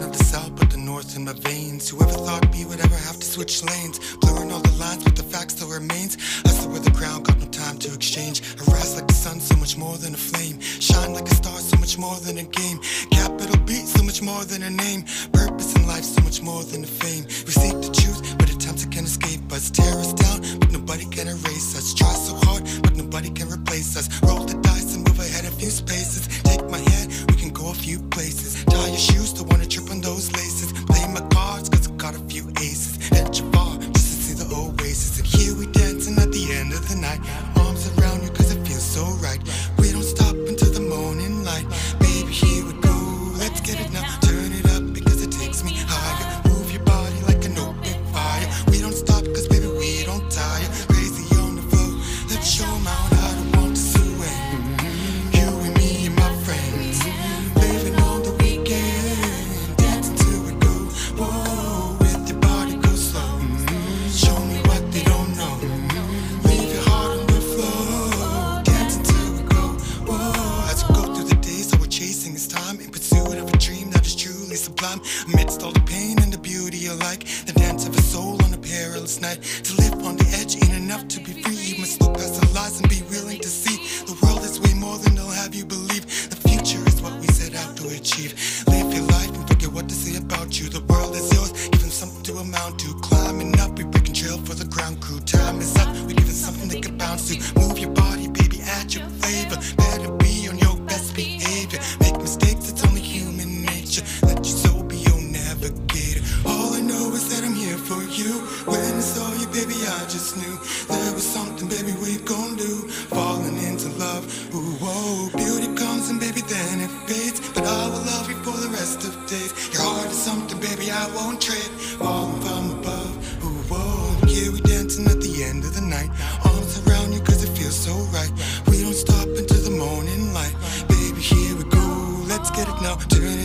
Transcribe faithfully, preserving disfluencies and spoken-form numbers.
of the south, but the north in my veins. Whoever thought we would ever have to switch lanes, blurring all the lines, but the fact still remains. I still wear the crown, got no time to exchange. I rise like the sun, so much more than a flame. Shine like a star, so much more than a game. Capital B, so much more than a name. Purpose in life, so much more than a fame. We seek the truth, but at times it can escape us. Tear us down, but nobody can erase us. Try so hard, but nobody can replace us. Roll the dice and move ahead a few spaces. Take my hand, we can go a few places. Tie your shoes, don't wanna trip on those laces. Play my cards, cause I got a few aces. Hit your bar, just to see the oasis. And here we dancing at the end of the night. Arms around you cause it feels so right. We don't stop until the morning light. Baby, here we go, let's get it now. Turn it up because it takes me higher. Move your body like an open fire. We don't stop cause baby we don't tire. Crazy on the floor, let's show 'em out how to want to sway. You and me and my friends, living on the weekend, dancing till we go. Whoa, with your body go slow. Show me what they don't know. Leave your heart on the floor, dancing till we go. Whoa, as we go through the days, all we're chasing is time in pursuit of a dream that is truly sublime. Amidst all the pain and the beauty alike, the dance of a soul on a perilous night. To live on the edge ain't enough to be free. You must look past the lies and be willing to see the world is way more than they'll have you believe. The future is what we set out to achieve. Live your life and forget what to say about you. The world is yours, give them something to amount to. Climbing up, we breaking trail for the ground crew. Time is up, we give them something they can bounce to. Move your body, baby, add your flavor. Better be on your best behavior. Make mistakes, it's only human nature. Let your soul be your navigator. All I know is that I'm here for you. When I saw you, baby, I just knew there was something, baby, we gon' do. Falling into love, ooh, whoa. Beauty comes and baby, then it fades, but I will love you for the rest of days. Your heart is something, baby, I won't trade. Falling from above, ooh, whoa. Here we dancing at the end of the night. Arms around you cause it feels so right. We don't stop until the morning light. Baby, here we go, let's get it now. Turn